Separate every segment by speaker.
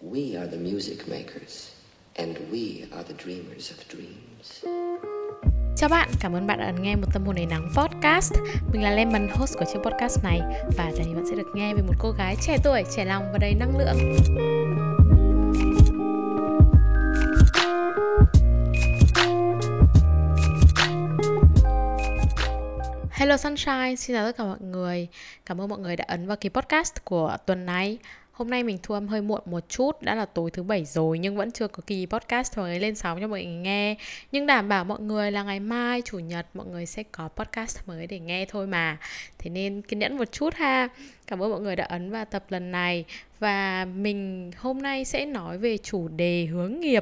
Speaker 1: We are the music makers, and we are the dreamers of dreams.
Speaker 2: Chào bạn, cảm ơn bạn đã nghe một Tâm hồn đầy nắng podcast. Mình là Lemon, host của chiếc podcast này. Và ở đây bạn sẽ được nghe về một cô gái trẻ tuổi, trẻ lòng và đầy năng lượng. Hello Sunshine, xin chào tất cả mọi người. Cảm ơn mọi người đã ấn vào kỳ podcast của tuần này. Hôm nay mình thu âm hơi muộn một chút, đã là tối thứ 7 rồi nhưng vẫn chưa có kỳ podcast mọi người lên sóng cho mọi người nghe. Nhưng đảm bảo mọi người là ngày mai, Chủ nhật, mọi người sẽ có podcast mới để nghe thôi mà. Thế nên kiên nhẫn một chút ha. Cảm ơn mọi người đã ấn vào tập lần này. Và mình hôm nay sẽ nói về chủ đề hướng nghiệp.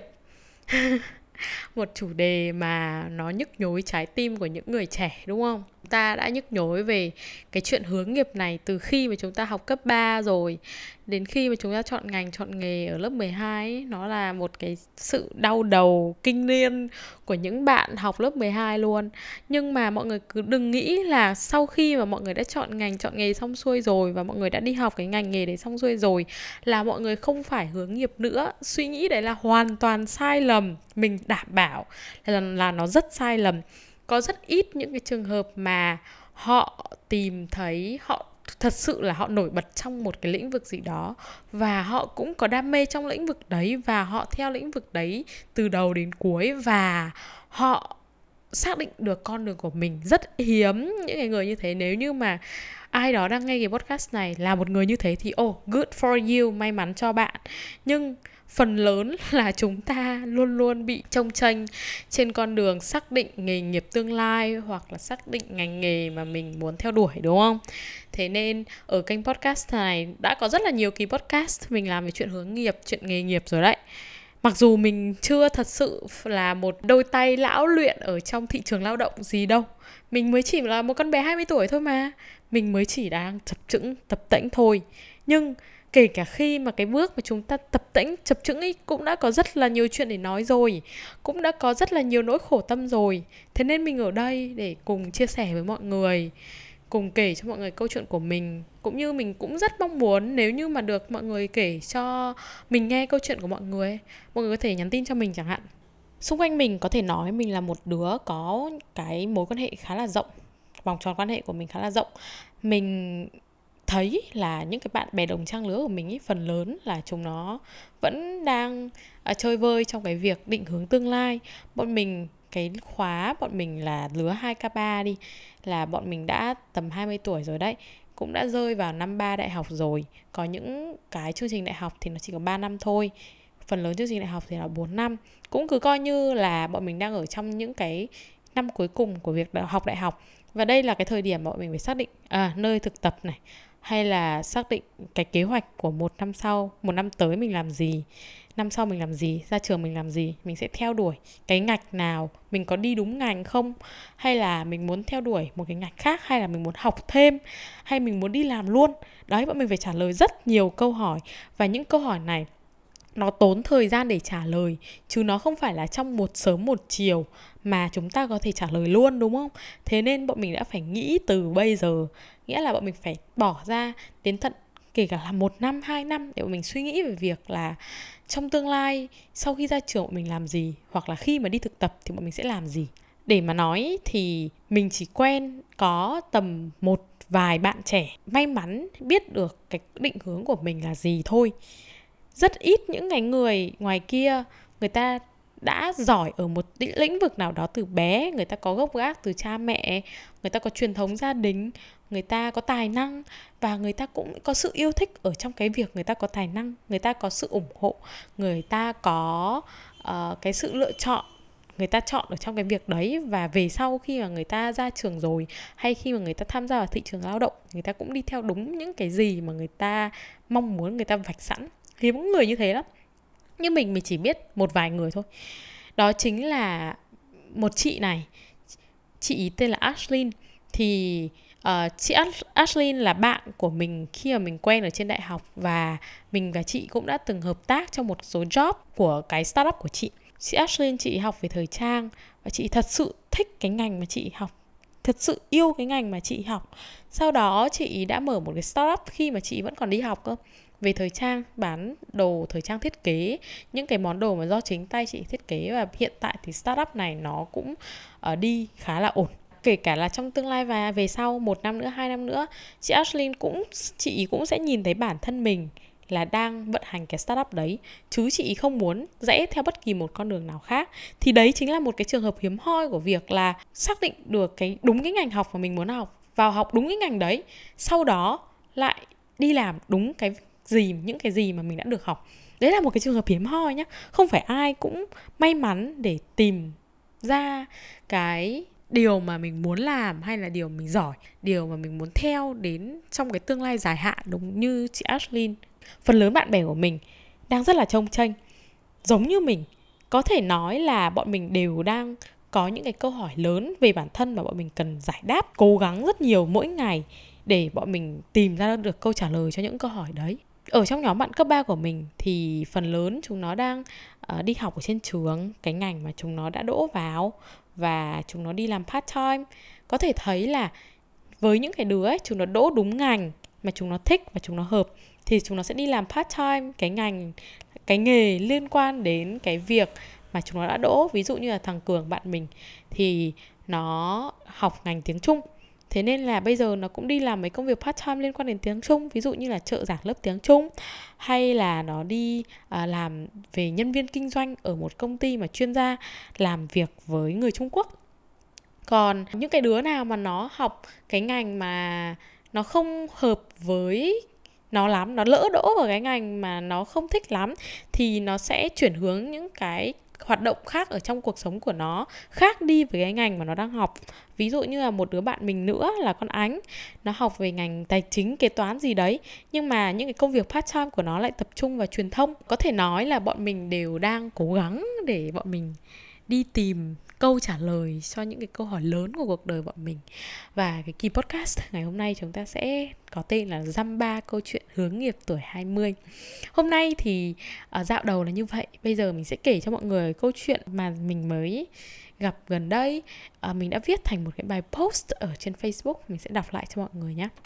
Speaker 2: Một chủ đề mà nó nhức nhối trái tim của những người trẻ, đúng không? Ta đã nhức nhối về cái chuyện hướng nghiệp này từ khi mà chúng ta học cấp 3 rồi. Đến khi mà chúng ta chọn ngành, chọn nghề ở lớp 12 ấy, nó là một cái sự đau đầu kinh niên của những bạn học lớp 12 luôn. Nhưng mà mọi người cứ đừng nghĩ là sau khi mà mọi người đã chọn ngành, chọn nghề xong xuôi rồi và mọi người đã đi học cái ngành nghề đấy xong xuôi rồi là mọi người không phải hướng nghiệp nữa. Suy nghĩ đấy là hoàn toàn sai lầm. Mình đảm bảo là nó rất sai lầm. Có rất ít những cái trường hợp mà họ tìm thấy họ thật sự là họ nổi bật trong một cái lĩnh vực gì đó và họ cũng có đam mê trong lĩnh vực đấy và họ theo lĩnh vực đấy từ đầu đến cuối và họ xác định được con đường của mình. Rất hiếm những người như thế. Nếu như mà ai đó đang nghe cái podcast này là một người như thế thì good for you, may mắn cho bạn. Nhưng phần lớn là chúng ta luôn luôn bị chông chênh trên con đường xác định nghề nghiệp tương lai hoặc là xác định ngành nghề mà mình muốn theo đuổi, đúng không? Thế nên ở kênh podcast này đã có rất là nhiều kỳ podcast mình làm về chuyện hướng nghiệp, chuyện nghề nghiệp rồi đấy. Mặc dù mình chưa thật sự là một đôi tay lão luyện ở trong thị trường lao động gì đâu. Mình mới chỉ là một con bé 20 tuổi thôi mà. Mình mới chỉ đang tập tễnh thôi. Nhưng kể cả khi mà cái bước mà chúng ta tập tễnh, chập chững ấy cũng đã có rất là nhiều chuyện để nói rồi. Cũng đã có rất là nhiều nỗi khổ tâm rồi. Thế nên mình ở đây để cùng chia sẻ với mọi người, cùng kể cho mọi người câu chuyện của mình. Cũng như mình cũng rất mong muốn nếu như mà được mọi người kể cho mình nghe câu chuyện của mọi người có thể nhắn tin cho mình chẳng hạn. Xung quanh mình có thể nói mình là một đứa có cái mối quan hệ khá là rộng. Vòng tròn quan hệ của mình khá là rộng. Mình thấy là những cái bạn bè đồng trang lứa của mình ý, phần lớn là chúng nó vẫn đang chơi vơi trong cái việc định hướng tương lai. Bọn mình, cái khóa bọn mình là lứa 2K3 đi, là bọn mình đã tầm 20 tuổi rồi đấy, cũng đã rơi vào năm 3 đại học rồi. Có những cái chương trình đại học thì nó chỉ có 3 năm thôi, phần lớn chương trình đại học thì là 4 năm. Cũng cứ coi như là bọn mình đang ở trong những cái năm cuối cùng của việc học đại học. Và đây là cái thời điểm mà bọn mình phải xác định nơi thực tập này, hay là xác định cái kế hoạch của một năm sau, một năm tới mình làm gì, năm sau mình làm gì, ra trường mình làm gì, mình sẽ theo đuổi cái ngạch nào, mình có đi đúng ngành không, hay là mình muốn theo đuổi một cái ngạch khác, hay là mình muốn học thêm, hay mình muốn đi làm luôn. Đấy, bọn mình phải trả lời rất nhiều câu hỏi. Và những câu hỏi này nó tốn thời gian để trả lời, chứ nó không phải là trong một sớm một chiều mà chúng ta có thể trả lời luôn, đúng không? Thế nên bọn mình đã phải nghĩ từ bây giờ. Nghĩa là bọn mình phải bỏ ra đến tận kể cả là 1 năm, 2 năm để bọn mình suy nghĩ về việc là trong tương lai, sau khi ra trường bọn mình làm gì, hoặc là khi mà đi thực tập thì bọn mình sẽ làm gì. Để mà nói thì mình chỉ quen có tầm một vài bạn trẻ may mắn biết được cái định hướng của mình là gì thôi. Rất ít những cái người ngoài kia, người ta đã giỏi ở một lĩnh vực nào đó từ bé, người ta có gốc gác từ cha mẹ, người ta có truyền thống gia đình, người ta có tài năng và người ta cũng có sự yêu thích ở trong cái việc người ta có tài năng, người ta có sự ủng hộ, người ta có cái sự lựa chọn, người ta chọn ở trong cái việc đấy. Và về sau khi mà người ta ra trường rồi, hay khi mà người ta tham gia vào thị trường lao động, người ta cũng đi theo đúng những cái gì mà người ta mong muốn, người ta vạch sẵn. Hiếm người như thế lắm. Nhưng mình chỉ biết một vài người thôi. Đó chính là một chị này, chị tên là Ashlyn. Thì chị Ashlyn là bạn của mình khi mà mình quen ở trên đại học. Và mình và chị cũng đã từng hợp tác trong một số job của cái startup của chị. Chị Ashlyn, chị học về thời trang và chị thật sự thích cái ngành mà chị học, thật sự yêu cái ngành mà chị học. Sau đó chị đã mở một cái startup khi mà chị vẫn còn đi học cơ. về thời trang, bán đồ thời trang thiết kế, những cái món đồ mà do chính tay chị thiết kế. Và hiện tại thì startup này nó cũng đi khá là ổn. Kể cả là trong tương lai và về sau 1 năm nữa, 2 năm nữa, chị ý cũng sẽ nhìn thấy bản thân mình là đang vận hành cái startup đấy, chứ chị ý không muốn rẽ theo bất kỳ một con đường nào khác. Thì đấy chính là một cái trường hợp hiếm hoi của việc là xác định được đúng cái ngành học mà mình muốn học, vào học đúng cái ngành đấy, sau đó lại đi làm đúng những cái gì mà mình đã được học. Đấy là một cái trường hợp hiếm hoi nhá. Không phải ai cũng may mắn để tìm ra cái điều mà mình muốn làm, hay là điều mình giỏi, điều mà mình muốn theo đến trong cái tương lai dài hạn đúng như chị Ashlyn. Phần lớn bạn bè của mình đang rất là chông chênh, giống như mình. Có thể nói là bọn mình đều đang có những cái câu hỏi lớn về bản thân mà bọn mình cần giải đáp, cố gắng rất nhiều mỗi ngày để bọn mình tìm ra được câu trả lời cho những câu hỏi đấy. Ở trong nhóm bạn cấp 3 của mình thì phần lớn chúng nó đang đi học ở trên trường, cái ngành mà chúng nó đã đỗ vào, và chúng nó đi làm part time. Có thể thấy là với những cái đứa ấy, chúng nó đỗ đúng ngành mà chúng nó thích và chúng nó hợp, thì chúng nó sẽ đi làm part time cái nghề liên quan đến cái việc mà chúng nó đã đỗ. Ví dụ như là thằng Cường bạn mình thì nó học ngành tiếng Trung, thế nên là bây giờ nó cũng đi làm mấy công việc part time liên quan đến tiếng Trung, ví dụ như là trợ giảng lớp tiếng Trung, hay là nó đi làm về nhân viên kinh doanh ở một công ty mà chuyên gia làm việc với người Trung Quốc. Còn những cái đứa nào mà nó học cái ngành mà nó không hợp với nó lắm, nó lỡ đỗ vào cái ngành mà nó không thích lắm, thì nó sẽ chuyển hướng những cái hoạt động khác ở trong cuộc sống của nó, khác đi với cái ngành mà nó đang học. Ví dụ như là một đứa bạn mình nữa là con Ánh, nó học về ngành tài chính, kế toán gì đấy, nhưng mà những cái công việc part time của nó lại tập trung vào truyền thông. Có thể nói là bọn mình đều đang cố gắng để bọn mình đi tìm câu trả lời cho những cái câu hỏi lớn của cuộc đời bọn mình. Và cái kỳ podcast ngày hôm nay chúng ta sẽ có tên là Dăm 3 câu chuyện hướng nghiệp tuổi 20. Hôm nay thì dạo đầu là như vậy. Bây giờ mình sẽ kể cho mọi người câu chuyện mà mình mới gặp gần đây. Mình đã viết thành một cái bài post ở trên Facebook. Mình sẽ đọc lại cho mọi người nhé.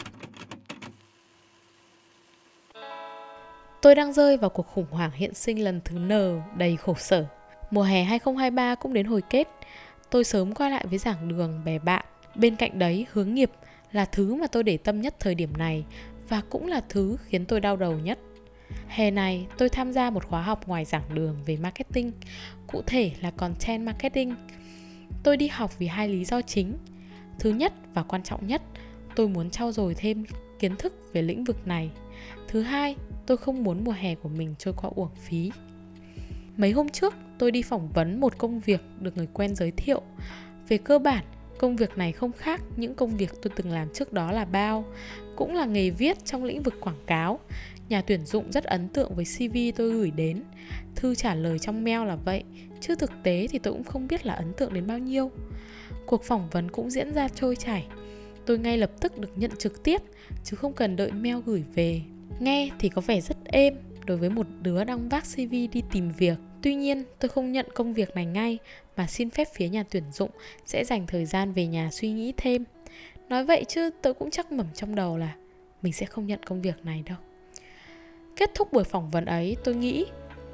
Speaker 2: Tôi đang rơi vào cuộc khủng hoảng hiện sinh lần thứ N đầy khổ sở. Mùa hè 2023 cũng đến hồi kết. Tôi sớm quay lại với giảng đường bè bạn. Bên cạnh đấy, hướng nghiệp là thứ mà tôi để tâm nhất thời điểm này, và cũng là thứ khiến tôi đau đầu nhất. Hè này, tôi tham gia một khóa học ngoài giảng đường về marketing, cụ thể là content marketing. Tôi đi học vì 2 lý do chính. Thứ nhất và quan trọng nhất, tôi muốn trau dồi thêm kiến thức về lĩnh vực này. Thứ hai, tôi không muốn mùa hè của mình trôi qua uổng phí. Mấy hôm trước, tôi đi phỏng vấn một công việc được người quen giới thiệu. Về cơ bản, công việc này không khác những công việc tôi từng làm trước đó là bao. Cũng là nghề viết trong lĩnh vực quảng cáo. Nhà tuyển dụng rất ấn tượng với CV tôi gửi đến. Thư trả lời trong mail là vậy, chứ thực tế thì tôi cũng không biết là ấn tượng đến bao nhiêu. Cuộc phỏng vấn cũng diễn ra trôi chảy. Tôi ngay lập tức được nhận trực tiếp, chứ không cần đợi mail gửi về. Nghe thì có vẻ rất êm đối với một đứa đang vác CV đi tìm việc. Tuy nhiên, tôi không nhận công việc này ngay, mà xin phép phía nhà tuyển dụng sẽ dành thời gian về nhà suy nghĩ thêm. Nói vậy chứ tôi cũng chắc mẩm trong đầu là mình sẽ không nhận công việc này đâu. Kết thúc buổi phỏng vấn ấy, tôi nghĩ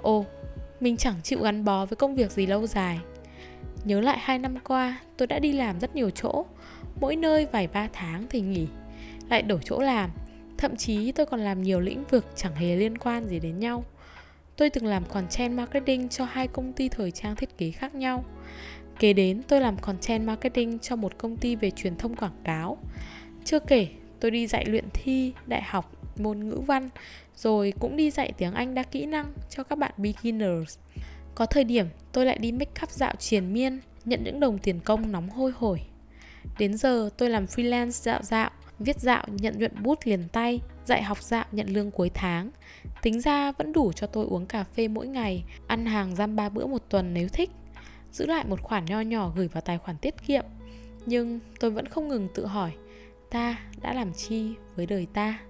Speaker 2: mình chẳng chịu gắn bó với công việc gì lâu dài. Nhớ lại 2 năm qua, tôi đã đi làm rất nhiều chỗ. Mỗi nơi vài 3 tháng thì nghỉ, lại đổi chỗ làm. Thậm chí tôi còn làm nhiều lĩnh vực chẳng hề liên quan gì đến nhau. Tôi từng làm content marketing cho 2 công ty thời trang thiết kế khác nhau. Kế đến tôi làm content marketing cho một công ty về truyền thông quảng cáo. Chưa kể, tôi đi dạy luyện thi, đại học, môn ngữ văn, rồi cũng đi dạy tiếng Anh đa kỹ năng cho các bạn beginners. Có thời điểm tôi lại đi make up dạo triền miên, nhận những đồng tiền công nóng hôi hổi. Đến giờ tôi làm freelance dạo, viết dạo nhận nhuận bút liền tay, dạy học dạo nhận lương cuối tháng. Tính ra vẫn đủ cho tôi uống cà phê mỗi ngày, ăn hàng Dăm 3 bữa một tuần nếu thích, giữ lại một khoản nho nhỏ gửi vào tài khoản tiết kiệm. Nhưng tôi vẫn không ngừng tự hỏi, ta đã làm chi với đời ta?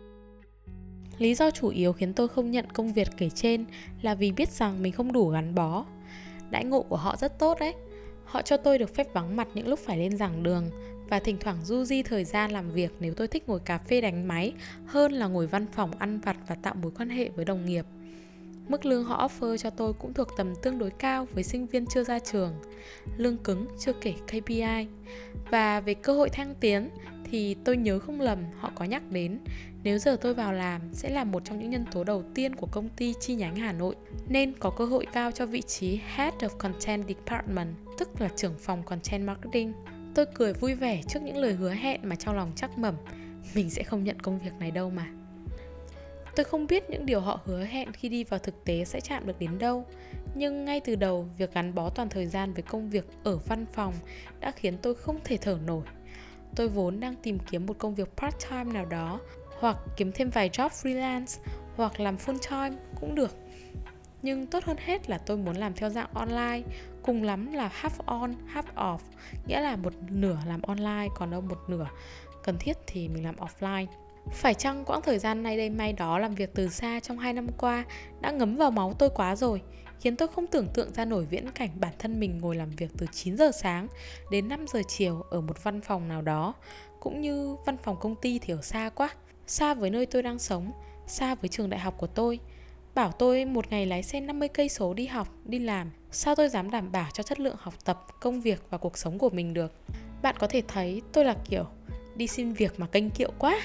Speaker 2: Lý do chủ yếu khiến tôi không nhận công việc kể trên là vì biết rằng mình không đủ gắn bó. Đãi ngộ của họ rất tốt đấy. Họ cho tôi được phép vắng mặt những lúc phải lên giảng đường, và thỉnh thoảng du di thời gian làm việc nếu tôi thích ngồi cà phê đánh máy hơn là ngồi văn phòng ăn vặt và tạo mối quan hệ với đồng nghiệp. Mức lương họ offer cho tôi cũng thuộc tầm tương đối cao với sinh viên chưa ra trường, lương cứng chưa kể KPI. Và về cơ hội thăng tiến thì tôi nhớ không lầm họ có nhắc đến nếu giờ tôi vào làm sẽ là một trong những nhân tố đầu tiên của công ty chi nhánh Hà Nội, nên có cơ hội cao cho vị trí Head of Content Department, tức là trưởng phòng Content Marketing. Tôi cười vui vẻ trước những lời hứa hẹn mà trong lòng chắc mẩm mình sẽ không nhận công việc này đâu mà. Tôi không biết những điều họ hứa hẹn khi đi vào thực tế sẽ chạm được đến đâu, nhưng ngay từ đầu, việc gắn bó toàn thời gian với công việc ở văn phòng đã khiến tôi không thể thở nổi. Tôi vốn đang tìm kiếm một công việc part-time nào đó, hoặc kiếm thêm vài job freelance, hoặc làm full-time cũng được. Nhưng tốt hơn hết là tôi muốn làm theo dạng online, cùng lắm là half on, half off, nghĩa là một nửa làm online, còn đâu một nửa cần thiết thì mình làm offline. Phải chăng quãng thời gian nay đây mai đó làm việc từ xa trong 2 năm qua đã ngấm vào máu tôi quá rồi, khiến tôi không tưởng tượng ra nổi viễn cảnh bản thân mình ngồi làm việc từ 9 giờ sáng đến 5 giờ chiều ở một văn phòng nào đó, cũng như văn phòng công ty thì ở xa quá, xa với nơi tôi đang sống, xa với trường đại học của tôi. Bảo tôi một ngày lái xe 50 cây số đi học, đi làm, sao tôi dám đảm bảo cho chất lượng học tập, công việc và cuộc sống của mình được. Bạn có thể thấy tôi là kiểu đi xin việc mà kênh kiệu quá.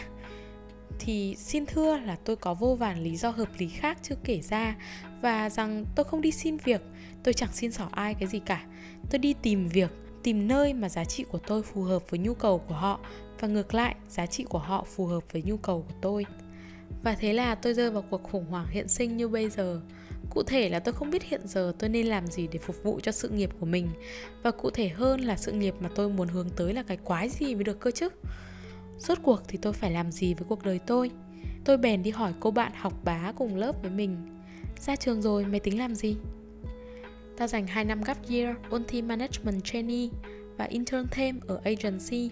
Speaker 2: Thì xin thưa là tôi có vô vàn lý do hợp lý khác chưa kể ra, và rằng tôi không đi xin việc, tôi chẳng xin xỏ ai cái gì cả. Tôi đi tìm việc, tìm nơi mà giá trị của tôi phù hợp với nhu cầu của họ, và ngược lại, giá trị của họ phù hợp với nhu cầu của tôi. Và thế là tôi rơi vào cuộc khủng hoảng hiện sinh như bây giờ. Cụ thể là tôi không biết hiện giờ tôi nên làm gì để phục vụ cho sự nghiệp của mình, và cụ thể hơn là sự nghiệp mà tôi muốn hướng tới là cái quái gì mới được cơ chứ. Rốt cuộc thì tôi phải làm gì với cuộc đời tôi? Tôi bèn đi hỏi cô bạn học bá cùng lớp với mình: ra trường rồi mày tính làm gì? Tao dành 2 năm gap year, ôn thi management trainee và intern thêm ở agency.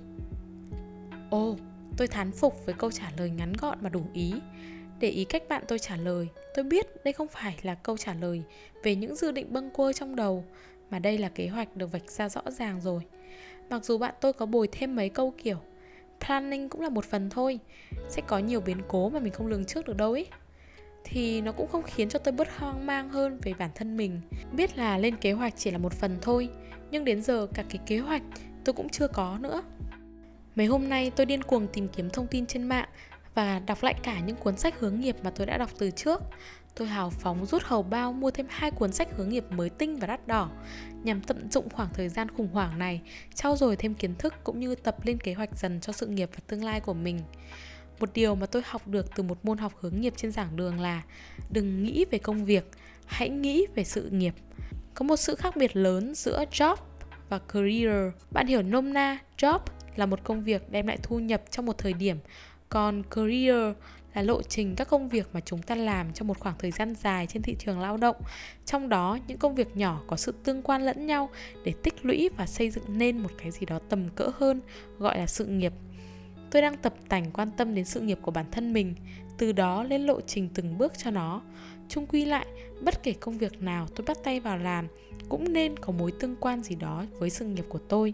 Speaker 2: Ồ, tôi thán phục với câu trả lời ngắn gọn mà đủ ý. Để ý cách bạn tôi trả lời, tôi biết đây không phải là câu trả lời về những dự định bâng quơ trong đầu, mà đây là kế hoạch được vạch ra rõ ràng rồi. Mặc dù bạn tôi có bồi thêm mấy câu kiểu planning cũng là một phần thôi, sẽ có nhiều biến cố mà mình không lường trước được đâu ấy, thì nó cũng không khiến cho tôi bớt hoang mang hơn về bản thân mình. Biết là lên kế hoạch chỉ là một phần thôi, nhưng đến giờ cả cái kế hoạch tôi cũng chưa có nữa. Mấy hôm nay tôi điên cuồng tìm kiếm thông tin trên mạng và đọc lại cả những cuốn sách hướng nghiệp mà tôi đã đọc từ trước. Tôi hào phóng rút hầu bao mua thêm 2 cuốn sách hướng nghiệp mới tinh và đắt đỏ, nhằm tận dụng khoảng thời gian khủng hoảng này, trau dồi thêm kiến thức cũng như tập lên kế hoạch dần cho sự nghiệp và tương lai của mình. Một điều mà tôi học được từ một môn học hướng nghiệp trên giảng đường là đừng nghĩ về công việc, hãy nghĩ về sự nghiệp. Có một sự khác biệt lớn giữa job và career. Bạn hiểu nôm na, job là một công việc đem lại thu nhập trong một thời điểm, còn career là lộ trình các công việc mà chúng ta làm trong một khoảng thời gian dài trên thị trường lao động. Trong đó, những công việc nhỏ có sự tương quan lẫn nhau để tích lũy và xây dựng nên một cái gì đó tầm cỡ hơn, gọi là sự nghiệp. Tôi đang tập tành quan tâm đến sự nghiệp của bản thân mình, từ đó lên lộ trình từng bước cho nó. Chung quy lại, bất kể công việc nào tôi bắt tay vào làm cũng nên có mối tương quan gì đó với sự nghiệp của tôi.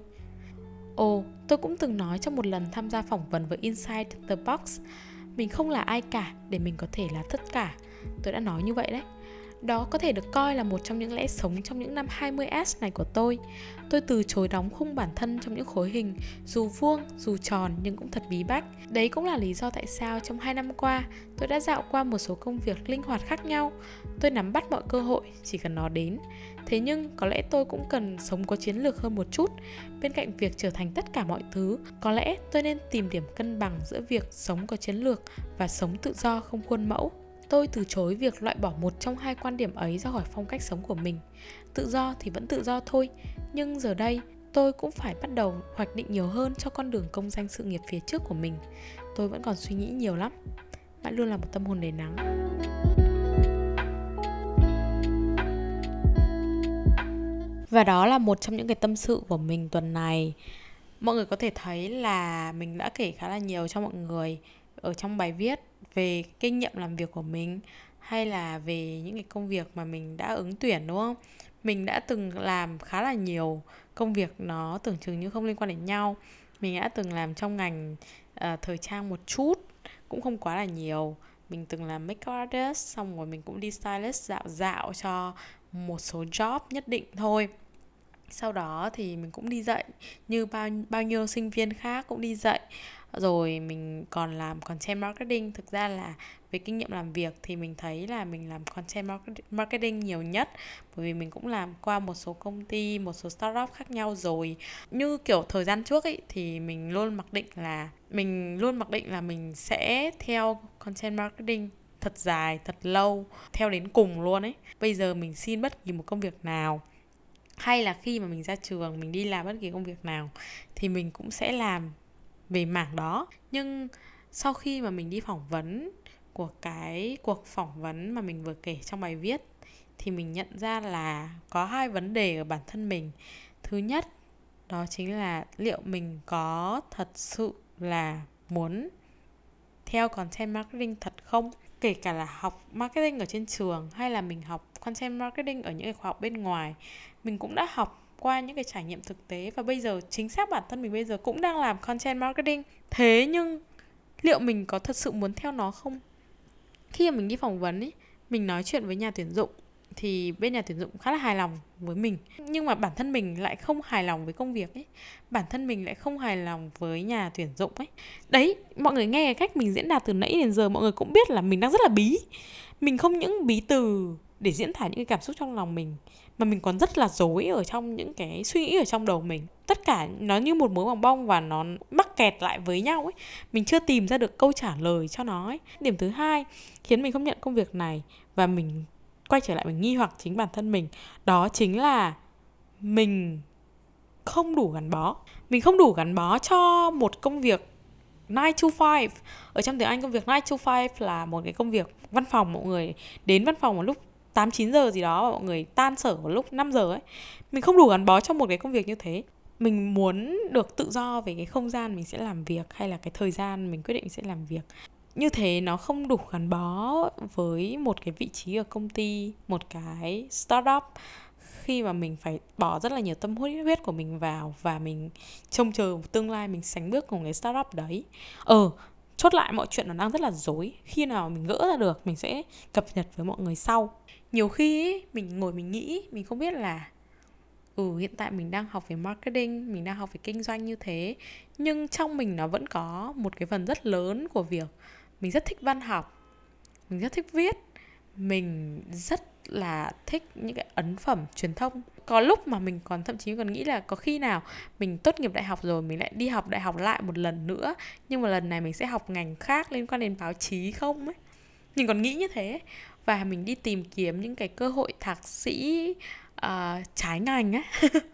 Speaker 2: Ồ, tôi cũng từng nói trong một lần tham gia phỏng vấn với Inside the Box, mình không là ai cả để mình có thể là tất cả. Tôi đã nói như vậy đấy. Đó có thể được coi là một trong những lẽ sống trong những năm 20S này của tôi. Tôi từ chối đóng khung bản thân trong những khối hình, dù vuông, dù tròn nhưng cũng thật bí bách. Đấy cũng là lý do tại sao trong 2 năm qua, tôi đã dạo qua một số công việc linh hoạt khác nhau. Tôi nắm bắt mọi cơ hội, chỉ cần nó đến. Thế nhưng có lẽ tôi cũng cần sống có chiến lược hơn một chút. Bên cạnh việc trở thành tất cả mọi thứ, có lẽ tôi nên tìm điểm cân bằng giữa việc sống có chiến lược và sống tự do không khuôn mẫu. Tôi từ chối việc loại bỏ một trong 2 quan điểm ấy ra khỏi phong cách sống của mình. Tự do thì vẫn tự do thôi, nhưng giờ đây tôi cũng phải bắt đầu hoạch định nhiều hơn cho con đường công danh sự nghiệp phía trước của mình. Tôi vẫn còn suy nghĩ nhiều lắm. Bạn luôn là một tâm hồn đầy nắng. Và đó là một trong những cái tâm sự của mình tuần này. Mọi người có thể thấy là mình đã kể khá là nhiều cho mọi người ở trong bài viết về kinh nghiệm làm việc của mình, hay là về những cái công việc mà mình đã ứng tuyển, đúng không? Mình đã từng làm khá là nhiều công việc nó tưởng chừng như không liên quan đến nhau, Mình đã từng làm trong ngành thời trang một chút, cũng không quá là nhiều. Mình từng làm makeup artist, xong rồi mình cũng đi stylist dạo dạo cho một số job nhất định thôi. Sau đó thì mình cũng đi dạy như bao nhiêu sinh viên khác cũng đi dạy. Rồi mình còn làm content marketing. Thực ra là về kinh nghiệm làm việc thì mình thấy là mình làm content marketing nhiều nhất. Bởi vì mình cũng làm qua một số công ty, một số startup khác nhau rồi. Như kiểu thời gian trước ấy thì mình luôn mặc định là mình sẽ theo content marketing thật dài, thật lâu, theo đến cùng luôn ấy. Bây giờ mình xin bất kỳ một công việc nào, hay là khi mà mình ra trường mình đi làm bất kỳ công việc nào, thì mình cũng sẽ làm về mảng đó. Nhưng sau khi mà mình đi phỏng vấn, của cái cuộc phỏng vấn mà mình vừa kể trong bài viết, thì mình nhận ra là có hai vấn đề ở bản thân mình. Thứ nhất, đó chính là liệu mình có thật sự là muốn theo content marketing thật không? Kể cả là học marketing ở trên trường hay là mình học content marketing ở những cái khóa học bên ngoài, mình cũng đã học qua những cái trải nghiệm thực tế, và bây giờ chính xác bản thân mình bây giờ cũng đang làm content marketing. Thế nhưng liệu mình có thật sự muốn theo nó không? Khi mà mình đi phỏng vấn ấy, mình nói chuyện với nhà tuyển dụng thì bên nhà tuyển dụng khá là hài lòng với mình, nhưng mà bản thân mình lại không hài lòng với công việc ấy, bản thân mình lại không hài lòng với nhà tuyển dụng ấy. Đấy, mọi người nghe cái cách mình diễn đạt từ nãy đến giờ, mọi người cũng biết là mình đang rất là bí. Mình không những bí từ để diễn tả những cái cảm xúc trong lòng mình, mà mình còn rất là rối ở trong những cái suy nghĩ ở trong đầu mình. Tất cả nó như một mớ bòng bong và nó mắc kẹt lại với nhau ấy. Mình chưa tìm ra được câu trả lời cho nó ấy. Điểm thứ hai khiến mình không nhận công việc này, và mình quay trở lại mình nghi hoặc chính bản thân mình, đó chính là mình không đủ gắn bó. Mình không đủ gắn bó cho một công việc 9 to 5. Ở trong tiếng Anh, công việc 9 to 5 là một cái công việc văn phòng, mọi người đến văn phòng vào lúc 8-9 giờ gì đó, và mọi người tan sở vào lúc 5 giờ ấy. Mình không đủ gắn bó trong một cái công việc như thế. Mình muốn được tự do về cái không gian mình sẽ làm việc, hay là cái thời gian mình quyết định sẽ làm việc. Như thế nó không đủ gắn bó với một cái vị trí ở công ty, một cái startup, khi mà mình phải bỏ rất là nhiều tâm huyết của mình vào, và mình trông chờ tương lai mình sánh bước cùng cái startup đấy. Chốt lại, mọi chuyện nó đang rất là rối. Khi nào mình gỡ ra được, mình sẽ cập nhật với mọi người sau. Nhiều khi ấy, mình ngồi mình nghĩ, mình không biết là hiện tại mình đang học về marketing, mình đang học về kinh doanh như thế, nhưng trong mình nó vẫn có một cái phần rất lớn của việc mình rất thích văn học, mình rất thích viết, mình rất là thích những cái ấn phẩm truyền thông. Có lúc mà mình còn thậm chí còn nghĩ là có khi nào mình tốt nghiệp đại học rồi mình lại đi học đại học lại một lần nữa, nhưng mà lần này mình sẽ học ngành khác liên quan đến báo chí không ấy. Mình còn nghĩ như thế. Và mình đi tìm kiếm những cái cơ hội thạc sĩ trái ngành á.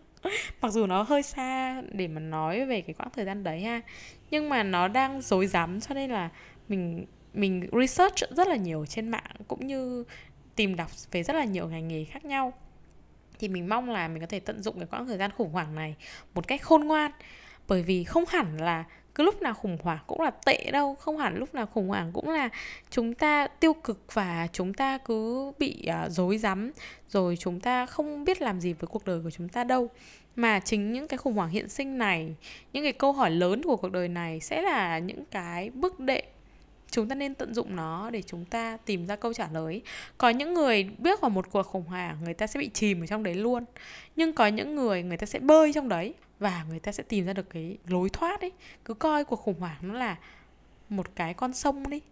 Speaker 2: Mặc dù nó hơi xa để mà nói về cái quãng thời gian đấy ha, nhưng mà nó đang rối rắm, cho nên là mình research rất là nhiều trên mạng, cũng như tìm đọc về rất là nhiều ngành nghề khác nhau. Thì mình mong là mình có thể tận dụng cái quãng thời gian khủng hoảng này một cách khôn ngoan. Bởi vì không hẳn là cứ lúc nào khủng hoảng cũng là tệ đâu. Không hẳn lúc nào khủng hoảng cũng là chúng ta tiêu cực và chúng ta cứ bị rối rắm, rồi chúng ta không biết làm gì với cuộc đời của chúng ta đâu. Mà chính những cái khủng hoảng hiện sinh này, những cái câu hỏi lớn của cuộc đời này sẽ là những cái bước đệm. Chúng ta nên tận dụng nó để chúng ta tìm ra câu trả lời. Có những người bước vào một cuộc khủng hoảng, người ta sẽ bị chìm ở trong đấy luôn. Nhưng có những người ta sẽ bơi trong đấy, và người ta sẽ tìm ra được cái lối thoát ấy. Cứ coi cuộc khủng hoảng nó là một cái con sông đi.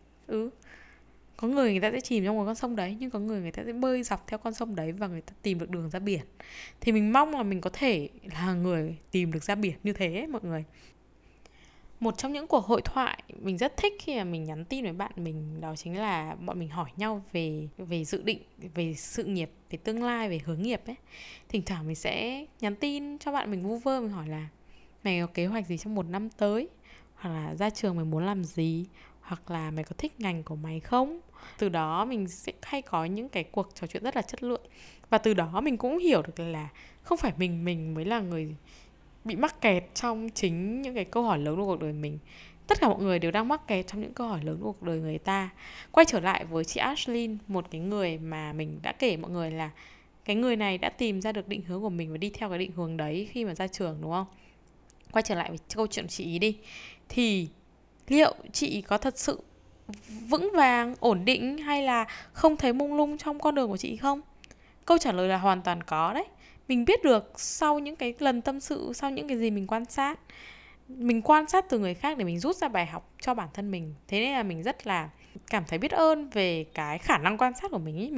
Speaker 2: Có người ta sẽ chìm trong một con sông đấy, nhưng có người ta sẽ bơi dọc theo con sông đấy và người ta tìm được đường ra biển. Thì mình mong là mình có thể là người tìm được ra biển như thế mọi người. Một trong những cuộc hội thoại mình rất thích khi mà mình nhắn tin với bạn mình, đó chính là bọn mình hỏi nhau về dự định, về sự nghiệp, về tương lai, về hướng nghiệp ấy. Thỉnh thoảng mình sẽ nhắn tin cho bạn mình vu vơ, mình hỏi là mày có kế hoạch gì trong 1 năm tới, hoặc là ra trường mày muốn làm gì, hoặc là mày có thích ngành của mày không. Từ đó mình sẽ hay có những cái cuộc trò chuyện rất là chất lượng. Và từ đó mình cũng hiểu được là không phải mình mới là người bị mắc kẹt trong chính những cái câu hỏi lớn của cuộc đời mình. Tất cả mọi người đều đang mắc kẹt trong những câu hỏi lớn của cuộc đời người ta. Quay trở lại với chị Ashlyn, một cái người mà mình đã kể mọi người là cái người này đã tìm ra được định hướng của mình và đi theo cái định hướng đấy khi mà ra trường, đúng không? quay trở lại với câu chuyện chị ý đi, thì liệu chị có thật sự vững vàng, ổn định hay là không thấy mông lung trong con đường của chị không? Câu trả lời là hoàn toàn có đấy. Mình biết được sau những cái lần tâm sự, sau những cái gì mình quan sát. Mình quan sát từ người khác để mình rút ra bài học cho bản thân mình. Thế nên là mình rất là cảm thấy biết ơn về cái khả năng quan sát của mình ý.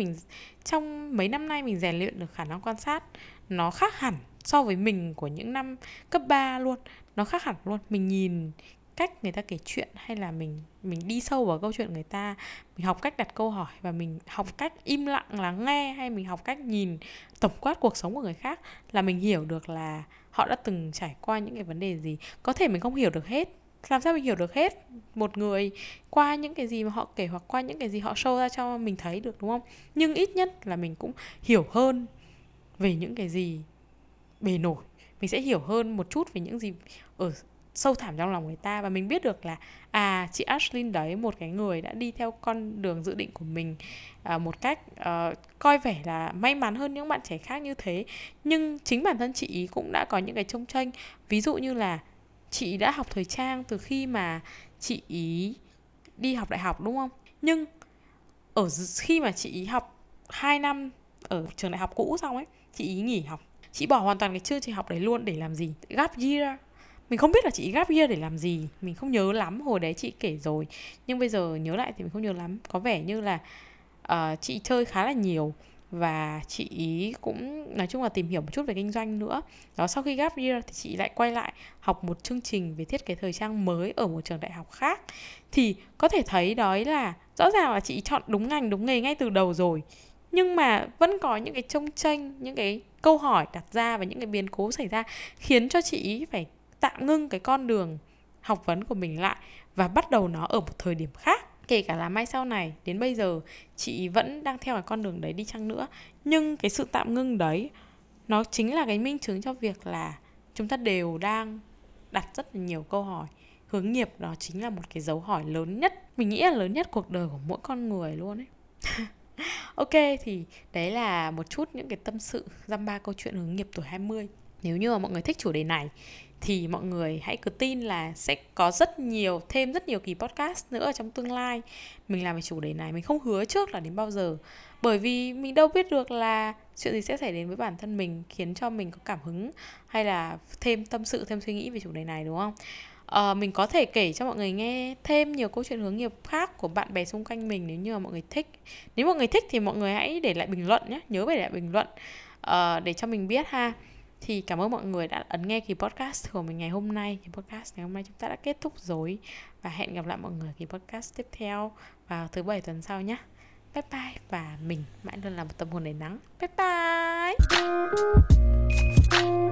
Speaker 2: Trong mấy năm nay mình rèn luyện được khả năng quan sát. Nó khác hẳn so với mình của những năm cấp 3 luôn. Nó khác hẳn luôn. Mình nhìn cách người ta kể chuyện, hay là mình đi sâu vào câu chuyện người ta, mình học cách đặt câu hỏi, và mình học cách im lặng lắng nghe, hay mình học cách nhìn tổng quát cuộc sống của người khác, là mình hiểu được là họ đã từng trải qua những cái vấn đề gì. Có thể mình không hiểu được hết, làm sao mình hiểu được hết một người qua những cái gì mà họ kể, hoặc qua những cái gì họ show ra cho mình thấy được, đúng không? Nhưng ít nhất là mình cũng hiểu hơn về những cái gì bề nổi. Mình sẽ hiểu hơn một chút về những gì ở sâu thẳm trong lòng người ta. Và mình biết được là chị Ashlyn đấy, một cái người đã đi theo con đường dự định của mình một cách coi vẻ là may mắn hơn những bạn trẻ khác như thế. Nhưng chính bản thân chị ý cũng đã có những cái chông chênh. Ví dụ như là chị ý đã học thời trang từ khi mà chị ý đi học đại học, đúng không? Nhưng ở khi mà chị ý học 2 năm ở trường đại học cũ xong ấy, chị ý nghỉ học. Chị bỏ hoàn toàn cái chương trình học đấy luôn. Để làm gì? Gap year. Mình không biết là chị gap year để làm gì, mình không nhớ lắm. Hồi đấy chị kể rồi, nhưng bây giờ nhớ lại thì mình không nhớ lắm. Có vẻ như là chị chơi khá là nhiều, và chị ý cũng nói chung là tìm hiểu một chút về kinh doanh nữa. Đó, sau khi gap year thì chị lại quay lại học một chương trình về thiết kế thời trang mới ở một trường đại học khác. Thì có thể thấy đó là rõ ràng là chị chọn đúng ngành đúng nghề ngay từ đầu rồi, nhưng mà vẫn có những cái chông chênh, những cái câu hỏi đặt ra và những cái biến cố xảy ra khiến cho chị ý phải tạm ngưng cái con đường học vấn của mình lại và bắt đầu nó ở một thời điểm khác. Kể cả là mai sau này đến bây giờ chị vẫn đang theo cái con đường đấy đi chăng nữa, nhưng cái sự tạm ngưng đấy nó chính là cái minh chứng cho việc là chúng ta đều đang đặt rất là nhiều câu hỏi. Hướng nghiệp đó chính là một cái dấu hỏi lớn nhất, mình nghĩ là lớn nhất cuộc đời của mỗi con người luôn ấy. Ok, thì đấy là một chút những cái tâm sự dăm ba câu chuyện hướng nghiệp tuổi 20. Nếu như mà mọi người thích chủ đề này thì mọi người hãy cứ tin là sẽ có thêm rất nhiều kỳ podcast nữa trong tương lai. Mình làm về chủ đề này, mình không hứa trước là đến bao giờ, bởi vì mình đâu biết được là chuyện gì sẽ xảy đến với bản thân mình khiến cho mình có cảm hứng hay là thêm tâm sự, thêm suy nghĩ về chủ đề này, đúng không? Mình có thể kể cho mọi người nghe thêm nhiều câu chuyện hướng nghiệp khác của bạn bè xung quanh mình nếu như mà mọi người thích. Nếu mọi người thích thì mọi người hãy để lại bình luận nhé, nhớ để lại bình luận để cho mình biết ha. Thì cảm ơn mọi người đã ấn nghe kỳ podcast của mình ngày hôm nay. Kỳ podcast ngày hôm nay chúng ta đã kết thúc rồi, và hẹn gặp lại mọi người kỳ podcast tiếp theo vào thứ 7 tuần sau nhé. Bye bye, và mình mãi luôn là một tâm hồn đầy nắng. Bye bye.